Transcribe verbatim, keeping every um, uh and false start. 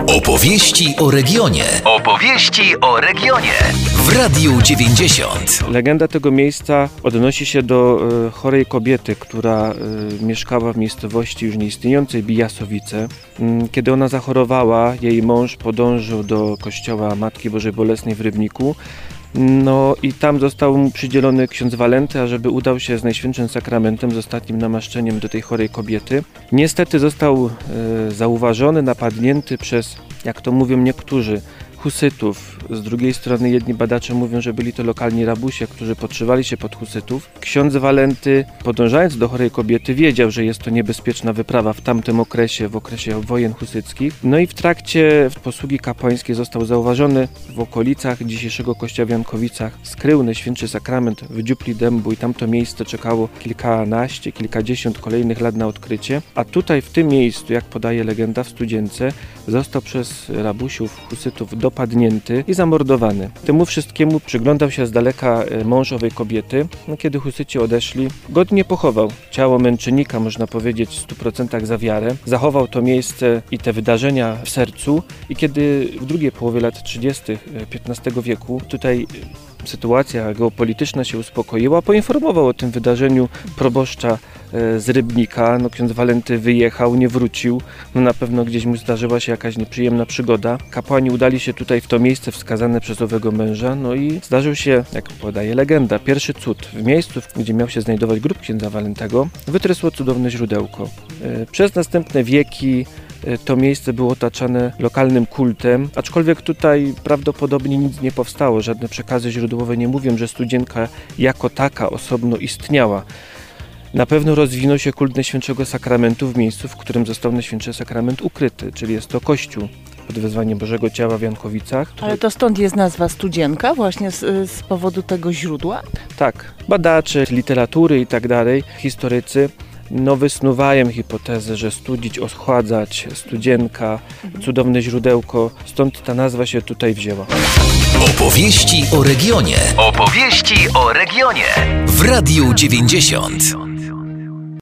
Opowieści o regionie. Opowieści o regionie. W Radiu dziewięćdziesiąt. Legenda tego miejsca odnosi się do e, chorej kobiety, która e, mieszkała w miejscowości już nieistniejącej Bijasowice. Mm, kiedy ona zachorowała, jej mąż podążył do kościoła Matki Bożej Bolesnej w Rybniku. No i tam został mu przydzielony ksiądz Walenty, ażeby udał się z Najświętszym Sakramentem, z ostatnim namaszczeniem do tej chorej kobiety. Niestety został e, zauważony, napadnięty przez, jak to mówią niektórzy, husytów. Z drugiej strony jedni badacze mówią, że byli to lokalni rabusie, którzy podszywali się pod husytów. Ksiądz Walenty, podążając do chorej kobiety, wiedział, że jest to niebezpieczna wyprawa w tamtym okresie, w okresie wojen husyckich. No i w trakcie posługi kapłańskiej został zauważony w okolicach dzisiejszego kościoła w Jankowicach. Skrył Najświętszy Sakrament w dziupli dębu i tamto miejsce czekało kilkanaście, kilkadziesiąt kolejnych lat na odkrycie. A tutaj w tym miejscu, jak podaje legenda, w Studzience, został przez rabusiów husytów dopadnięty i zamordowany. Temu wszystkiemu przyglądał się z daleka mąż owej kobiety. No, kiedy husyci odeszli, godnie pochował ciało męczennika, można powiedzieć w stu procentach za wiarę. Zachował to miejsce i te wydarzenia w sercu i kiedy w drugiej połowie lat trzydziestych piętnastego wieku tutaj sytuacja geopolityczna się uspokoiła, poinformował o tym wydarzeniu proboszcza z Rybnika. No, ksiądz Walenty wyjechał, nie wrócił. No, na pewno gdzieś mu zdarzyła się jakaś nieprzyjemna przygoda. Kapłani udali się tutaj w to miejsce wskazane przez owego męża. No i zdarzył się, jak podaje legenda, pierwszy cud. W miejscu, gdzie miał się znajdować grób księdza Walentego, wytrysło cudowne źródełko. Przez następne wieki to miejsce było otaczane lokalnym kultem, aczkolwiek tutaj prawdopodobnie nic nie powstało. Żadne przekazy źródłowe nie mówią, że Studzienka jako taka osobno istniała. Na pewno rozwinął się kult Najświętszego Sakramentu w miejscu, w którym został Najświętszy Sakrament ukryty, czyli jest to kościół pod wezwaniem Bożego Ciała w Jankowicach. Ale to stąd jest nazwa Studzienka, właśnie z, z powodu tego źródła? Tak. Badacze literatury i tak dalej, historycy, no wysnuwają hipotezę, że studzić, ochładzać, Studzienka, cudowne źródełko, stąd ta nazwa się tutaj wzięła. Opowieści o regionie. Opowieści o regionie. W Radiu dziewięćdziesiąt.